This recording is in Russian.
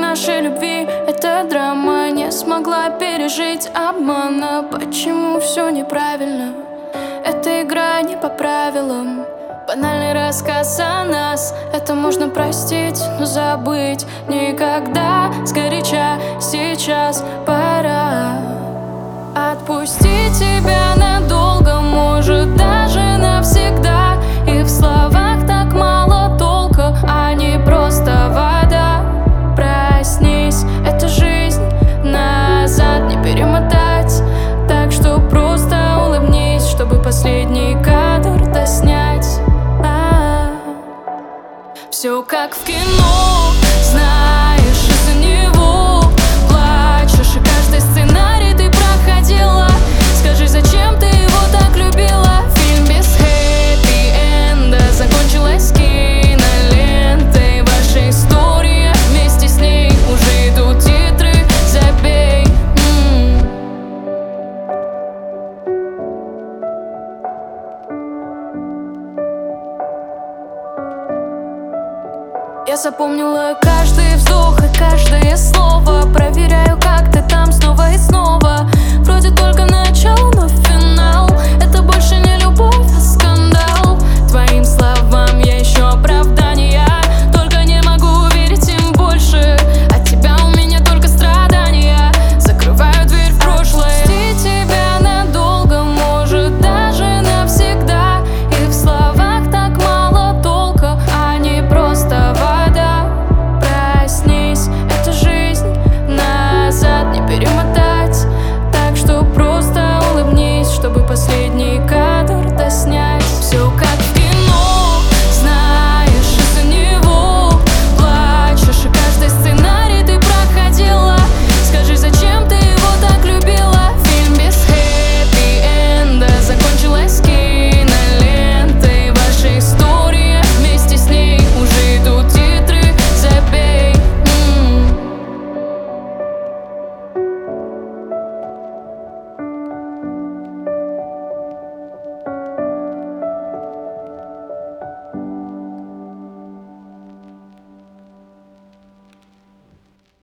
нашей любви эта драма не смогла пережить обмана. Почему все неправильно? Эта игра не по правилам. Банальный рассказ о нас, это можно простить, но забыть никогда. Сгоряча сейчас пора отпустить тебя надолго, может даже навсегда. И в словах так мало толка, они просто вода. Проснись, это жизнь, назад не перемотать. Так что просто улыбнись, чтобы последний кадр доснять. Все как в кино, знаешь, из-за него плачешь, и каждый сценарий ты проходила. Скажи, зачем ты его так любила? Фильм без хэппи-энда закончилась кинолентой. Ваша история вместе с ней уже идут титры, забей. Я запомнила каждый вздох и каждое слово. Проверяю, как ты там снова и снова. Вроде только начало, но финал. Это больше не любовь, а скандал. Твоим словам я ищу оправдания, только не могу верить им больше. От тебя у меня только страдания. Закрываю дверь в прошлое. Отпусти тебя надолго, может даже навсегда. И в словах так мало толка, они просто вода. Проснись, это жизнь, назад не перемотать.